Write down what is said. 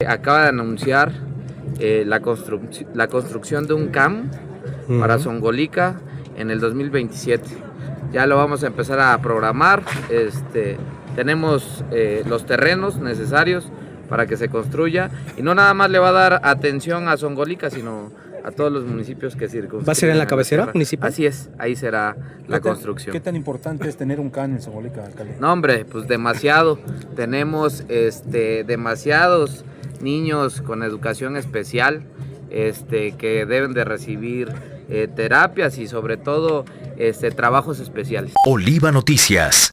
acaba de anunciar la construcción de un CAM para Zongolica en el 2027. Ya lo vamos a empezar a programar. Tenemos los terrenos necesarios para que se construya, y no nada más le va a dar atención a Zongolica, sino a todos los municipios que circunscriben. ¿Va a ser en la cabecera municipal? Así es, ahí será la construcción. ¿Qué tan importante es tener un CAN en Zongolica, alcalde? No, hombre, pues demasiado. Tenemos demasiados niños con educación especial que deben de recibir terapias y sobre todo trabajos especiales. Oliva Noticias.